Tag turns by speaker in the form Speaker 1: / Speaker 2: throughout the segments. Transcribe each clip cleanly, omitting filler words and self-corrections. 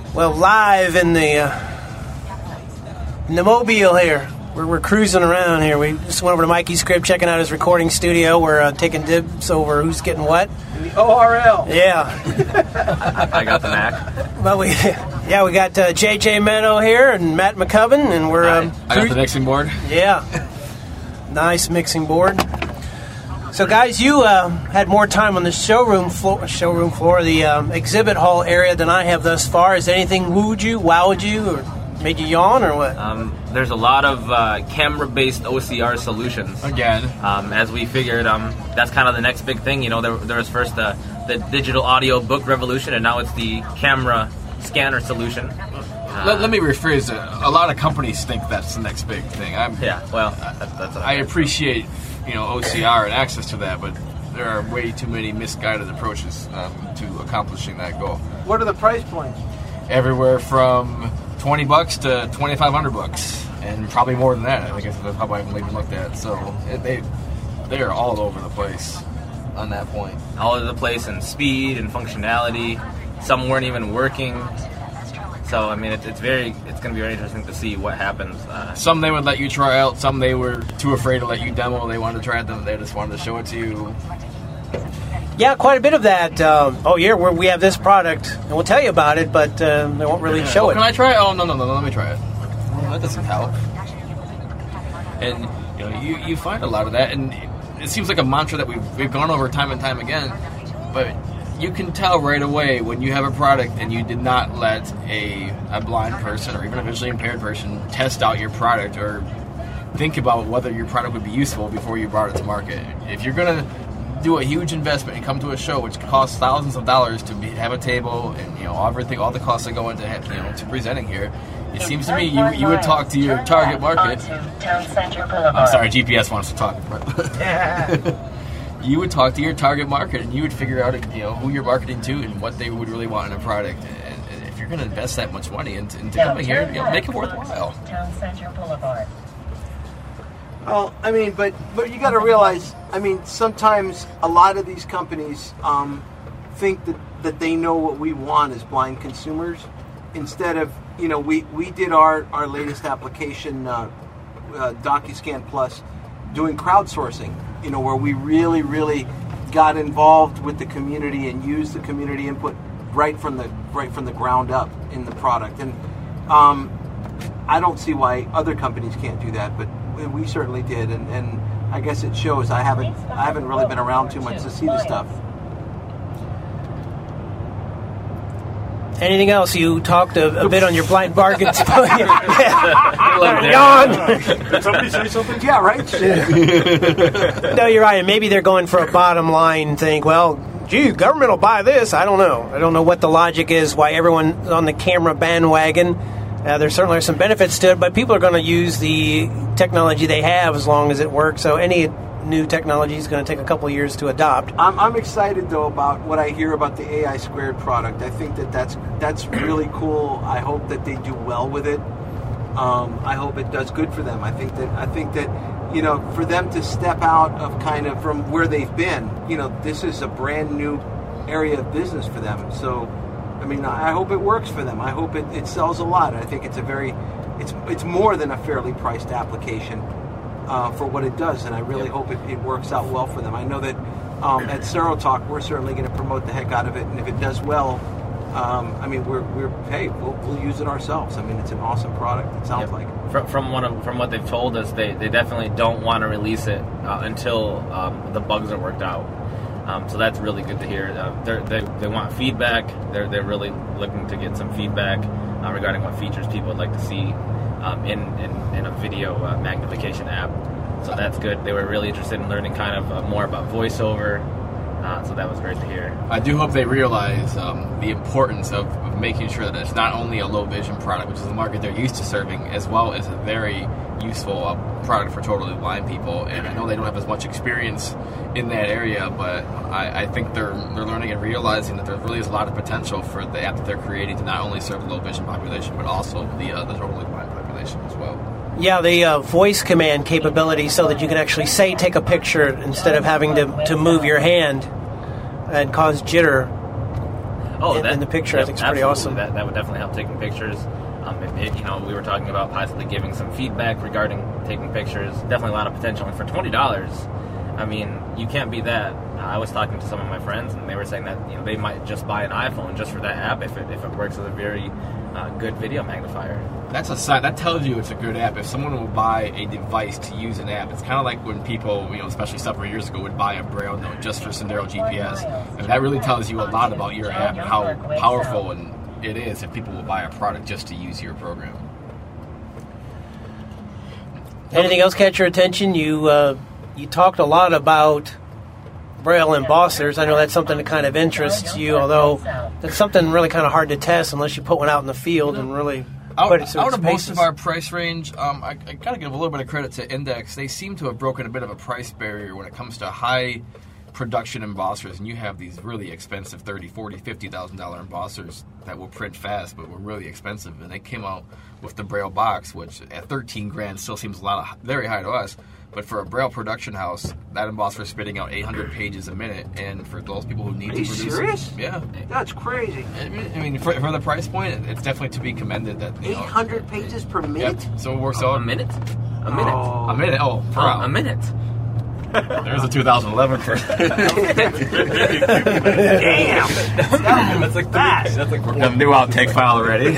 Speaker 1: Well, live in the mobile here. We're cruising around here. We just went over to Mikey's crib, checking out his recording studio. We're taking dibs over who's getting what.
Speaker 2: In the ORL.
Speaker 1: Yeah.
Speaker 3: I got the Mac.
Speaker 1: Well, we got J.J. Meadow here and Matt McCubbin, and we're...
Speaker 3: I got the mixing board.
Speaker 1: Yeah. Nice mixing board. So, guys, you had more time on the showroom floor, the exhibit hall area than I have thus far. Has anything wowed you, or made you yawn, or what?
Speaker 3: There's a lot of camera-based OCR solutions.
Speaker 4: Again.
Speaker 3: As we figured, that's kind of the next big thing. You know, there was first the digital audio book revolution, and now it's the camera scanner solution.
Speaker 4: Let me rephrase it. A lot of companies think that's the next big thing.
Speaker 3: That's
Speaker 4: I appreciate, OCR and access to that, but there are way too many misguided approaches to accomplishing that goal.
Speaker 2: What are the price points?
Speaker 4: Everywhere from $20 to $2,500, and probably more than that. I think that's how I haven't even looked at. So they are all over the place on that point.
Speaker 3: All over the place in speed and functionality. Some weren't even working. So, I mean, it's going to be very interesting to see what happens.
Speaker 4: Some they would let you try out. Some they were too afraid to let you demo. They wanted to try it. They just wanted to show it to you.
Speaker 1: Yeah, quite a bit of that. We have this product, and we'll tell you about it, but they won't really show it.
Speaker 4: Can I try it? Oh, no, let me try it. Well, that doesn't help. And, you find a lot of that, and it seems like a mantra that we've gone over time and time again, but you can tell right away when you have a product and you did not let a blind person or even a visually impaired person test out your product or think about whether your product would be useful before you brought it to market. If you're going to do a huge investment and come to a show which costs thousands of dollars to have a table and all the costs that go into to presenting here, it seems to me you would talk to your target market. I'm sorry, GPS wants to talk. You would talk to your target market and you would figure out who you're marketing to and what they would really want in a product. And if you're going to invest that much money into coming here, make it worthwhile.
Speaker 5: Town Center Boulevard.
Speaker 2: Well, I mean, but you got to realize, I mean, sometimes a lot of these companies think that they know what we want as blind consumers. Instead of, we did our latest application, DocuScan Plus, doing crowdsourcing, where we really, really got involved with the community and used the community input right from the ground up in the product. And I don't see why other companies can't do that, but we certainly did. And I guess it shows. I haven't really been around too much to see the stuff.
Speaker 1: Anything else? You talked a bit on your blind bargains.
Speaker 2: Yawn. Did somebody say something? Yeah, right?
Speaker 1: No, you're right. And maybe they're going for a bottom line thing. Well, gee, government will buy this. I don't know. I don't know what the logic is, why everyone's on the camera bandwagon. There certainly are some benefits to it, but people are going to use the technology they have as long as it works. So any new technology is going to take a couple of years to adopt.
Speaker 2: I'm excited, though, about what I hear about the AI Squared product. I think that's really cool. I hope that they do well with it. I hope it does good for them. I think that for them to step out of kind of from where they've been, this is a brand new area of business for them. So, I mean, I hope it works for them. I hope it sells a lot. I think it's more than a fairly priced application for what it does, and I really hope it works out well for them. I know that at Serotalk, we're certainly going to promote the heck out of it, and if it does well, I mean, we'll use it ourselves. I mean, it's an awesome product. It sounds like.
Speaker 3: From what they've told us, they definitely don't want to release it until the bugs are worked out. So that's really good to hear. They want feedback. They're really looking to get some feedback regarding what features people would like to see in a video magnification app. So that's good. They were really interested in learning kind of more about voiceover. So that was great to hear.
Speaker 4: I do hope they realize the importance of making sure that it's not only a low vision product, which is the market they're used to serving, as well as a very useful product for totally blind people. And I know they don't have as much experience in that area, but I think they're learning and realizing that there really is a lot of potential for the app that they're creating to not only serve the low vision population, but also the totally blind population as well.
Speaker 1: Yeah, the voice command capability so that you can actually take a picture instead of having to move your hand and cause jitter. in the picture. I think it's pretty awesome.
Speaker 3: That would definitely help taking pictures. We were talking about possibly giving some feedback regarding taking pictures. Definitely a lot of potential. And for $20, I mean, you can't beat that. I was talking to some of my friends, and they were saying that they might just buy an iPhone just for that app if it works as a very good video magnifier.
Speaker 4: That's a sign. That tells you it's a good app. If someone will buy a device to use an app, it's kind of like when people, especially several years ago, would buy a Braille note just for Sendero GPS. And that really tells you a lot about your app and how powerful it is if people will buy a product just to use your program.
Speaker 1: Anything else catch your attention? You talked a lot about Braille embossers. I know that's something that kind of interests you, although that's something really kind of hard to test unless you put one out in the field and really put it through its
Speaker 4: Out of most
Speaker 1: paces.
Speaker 4: of our price range, I got to give a little bit of credit to Index. They seem to have broken a bit of a price barrier when it comes to high production embossers, and you have these really expensive $30,000, $40,000, $50,000 embossers that will print fast but were really expensive, and they came out with the Braille box, which at $13,000 still seems very high to us. But for a Braille production house, that embosser is spitting out 800 pages a minute, and for those people who need to produce...
Speaker 2: Are you serious?
Speaker 4: Yeah.
Speaker 2: That's crazy.
Speaker 4: I mean, for the price point, it's definitely to be commended that...
Speaker 2: 800 pages per minute?
Speaker 4: Yep. So it works out...
Speaker 3: A minute?
Speaker 4: A minute? Oh, per hour.
Speaker 3: A minute.
Speaker 4: There's a 2011 for...
Speaker 2: Damn!
Speaker 4: That's like
Speaker 2: fast.
Speaker 4: That's like a new outtake file already.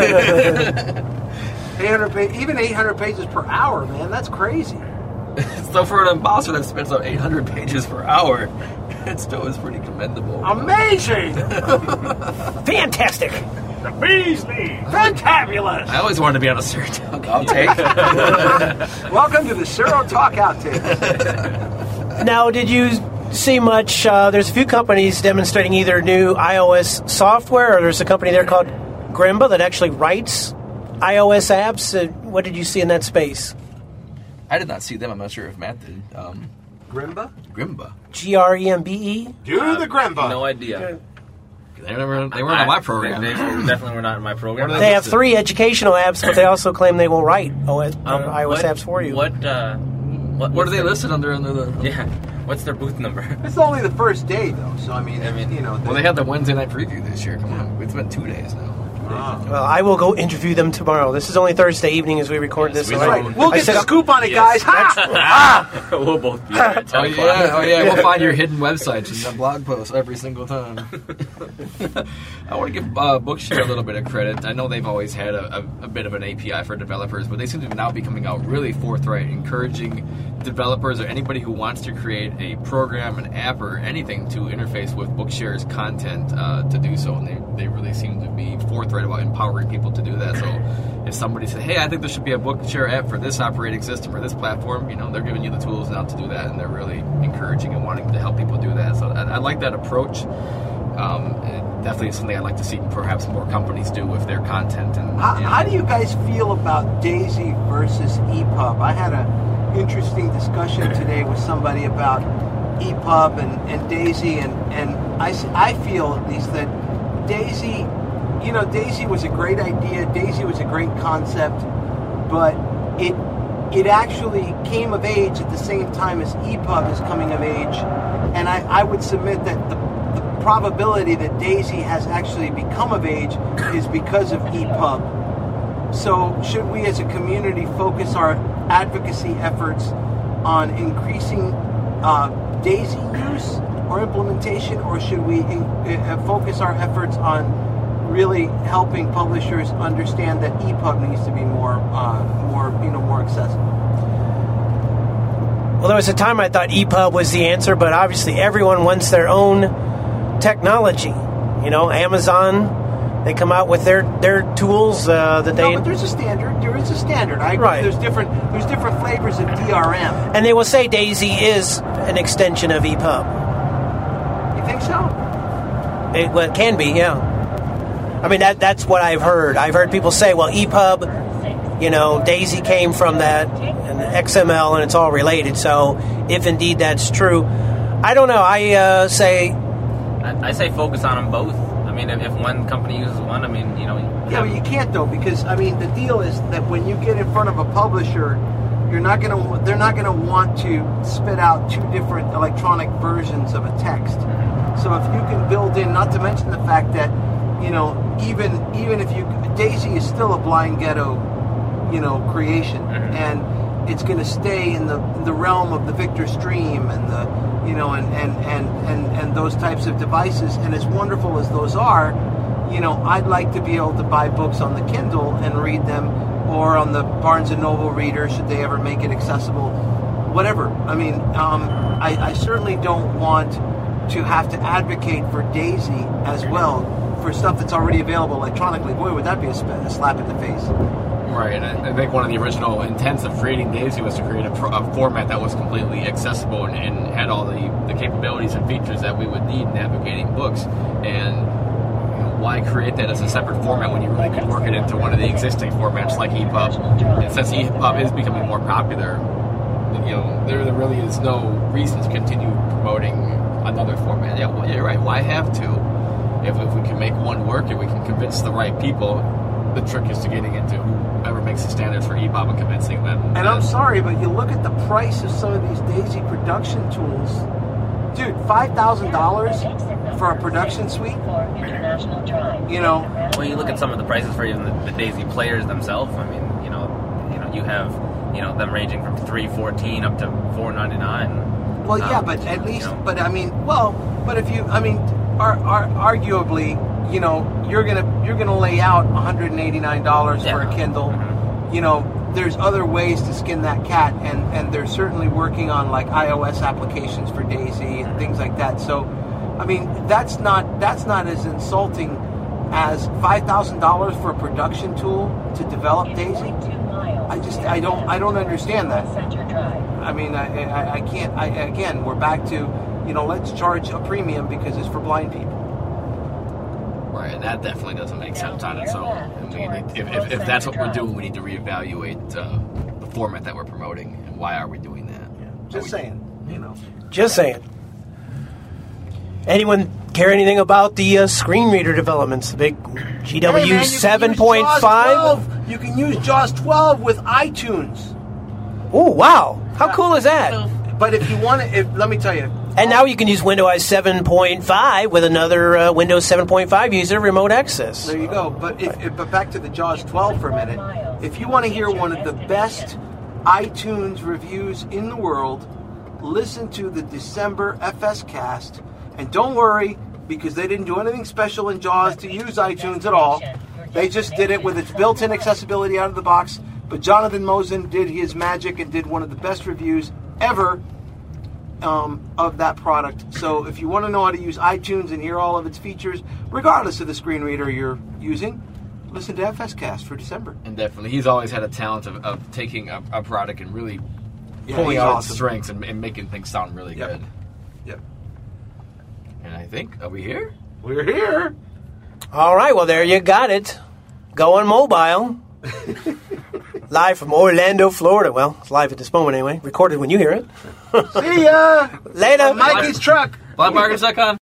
Speaker 2: 800 pages per hour, man. That's crazy.
Speaker 4: So for an embosser that spits out 800 pages per hour, it still is pretty commendable.
Speaker 2: Amazing!
Speaker 1: Fantastic!
Speaker 2: The bee's knees! Fantabulous!
Speaker 4: I always wanted to be on a Sir outtake.
Speaker 2: Welcome to the Suro Talk Outtake.
Speaker 1: Now, did you see much? There's a few companies demonstrating either new iOS software, or there's a company there called Grimba that actually writes iOS apps. What did you see in that space?
Speaker 4: I did not see them. I'm not sure if Matt did.
Speaker 2: Grimba?
Speaker 4: Grimba.
Speaker 1: Grembe?
Speaker 2: Do the Grimba.
Speaker 3: No idea.
Speaker 4: They weren't on my program.
Speaker 3: They definitely were not in my program.
Speaker 1: They have 3 educational apps, but they also claim they will write iOS apps for you.
Speaker 4: What are they listed under the...
Speaker 3: Yeah. What's their booth number?
Speaker 2: It's only the first day, though, so I mean,
Speaker 4: Well, they had the Wednesday night preview this year. Come on. It's been 2 days now.
Speaker 1: Well, I will go interview them tomorrow. This is only Thursday evening as we record this.
Speaker 2: That's right. We'll get the scoop on it, guys.
Speaker 3: We'll both be there at 10 o'clock.
Speaker 4: We'll find your hidden websites and the blog posts every single time. I want to give Bookshare a little bit of credit. I know they've always had a bit of an API for developers, but they seem to now be coming out really forthright, encouraging developers or anybody who wants to create a program, an app, or anything to interface with Bookshare's content to do so. And they really seem to be forthright about empowering people to do that. So if somebody says, hey, I think there should be a Bookshare app for this operating system or this platform, they're giving you the tools now to do that, and they're really encouraging and wanting to help people do that. So I like that approach. It definitely is something I'd like to see perhaps more companies do with their content. And
Speaker 2: How do you guys feel about DAISY versus EPUB? I had an interesting discussion today with somebody about EPUB and DAISY, and I feel at least that DAISY, DAISY was a great idea. DAISY was a great concept, but it actually came of age at the same time as EPUB is coming of age, and I would submit that the probability that DAISY has actually become of age is because of EPUB. So should we as a community focus our advocacy efforts on increasing DAISY use or implementation, or should we focus our efforts on really helping publishers understand that EPUB needs to be more accessible?
Speaker 1: Well, there was a time I thought EPUB was the answer, but obviously everyone wants their own technology. Amazon, they come out with their tools that they...
Speaker 2: No, but there's a standard. There is a standard. I agree.
Speaker 1: Right.
Speaker 2: There's different flavors of DRM.
Speaker 1: And they will say DAISY is an extension of EPUB.
Speaker 2: You think so?
Speaker 1: It can be, yeah. I mean, that's what I've heard. I've heard people say, well, EPUB, DAISY came from that, and XML, and it's all related. So if indeed that's true, I don't know. I say
Speaker 3: focus on them both. I mean, if one company uses one,
Speaker 2: Yeah, but you can't though, because the deal is that when you get in front of a publisher, they're not gonna want to spit out 2 different electronic versions of a text. So if you can build in, not to mention the fact that, even if Daisy is still a Blind Ghetto, creation, and it's going to stay in the realm of the Victor Stream and the, and those types of devices. And as wonderful as those are, I'd like to be able to buy books on the Kindle and read them, or on the Barnes & Noble reader, should they ever make it accessible, whatever. I mean, I certainly don't want to have to advocate for Daisy as well for stuff that's already available electronically. Boy, would that be a slap in the face.
Speaker 4: Right, and I think one of the original intents of creating Daisy was to create a format that was completely accessible and had all the capabilities and features that we would need navigating books. And why create that as a separate format when you really could work it into one of the existing formats like EPUB? And since EPUB is becoming more popular, there really is no reason to continue promoting another format. Yeah, well, you're right. Why have to? If we can make one work and we can convince the right people, the trick is to getting into whoever makes the standards for EPUB and convincing them.
Speaker 2: And I'm sorry, but you look at the price of some of these Daisy production tools. Dude, $5,000 for a production suite?
Speaker 3: Well, you look at some of the prices for even the Daisy players themselves. I mean, you have them ranging from $314 up to $499.
Speaker 2: Well, yeah, but at least, but I mean, but if you, arguably, you're gonna lay out $189 for a Kindle. There's other ways to skin that cat, and they're certainly working on like iOS applications for Daisy and things like that. So, I mean, that's not as insulting as $5,000 for a production tool to develop Daisy. I don't understand that. I mean, I can't. Again, we're back to, let's charge a premium because it's for blind people.
Speaker 4: Right, and that definitely doesn't make sense on its own. If that's what we're doing, we need to reevaluate the format that we're promoting, and why are we doing that?
Speaker 2: Just saying.
Speaker 1: Just saying. Anyone care anything about the screen reader developments? The big GW 7.5?
Speaker 2: You can use JAWS 12 with iTunes.
Speaker 1: Oh, wow. How cool is that?
Speaker 2: But if you want to, let me tell you.
Speaker 1: And now you can use Windows 7.5 with another Windows 7.5 user remote access.
Speaker 2: There you go. But but back to the JAWS 12 for a minute. If you want to hear one of the best iTunes reviews in the world, listen to the December FS Cast. And don't worry, because they didn't do anything special in JAWS to use iTunes at all. They just did it with its built-in accessibility out of the box. But Jonathan Mosen did his magic and did one of the best reviews ever of that product. So if you want to know how to use iTunes and hear all of its features, regardless of the screen reader you're using, listen to FSCast for December.
Speaker 4: And definitely, he's always had a talent of taking a product and really pulling out its strengths and making things sound really good.
Speaker 2: Yep.
Speaker 4: And I think, are we here?
Speaker 2: We're here.
Speaker 1: All right, well, there you got it. Go on mobile. Live from Orlando, Florida. Well, it's live at this moment anyway. Recorded when you hear it.
Speaker 2: See ya.
Speaker 1: Later.
Speaker 2: Mikey's truck.
Speaker 4: BlindMarkets.com.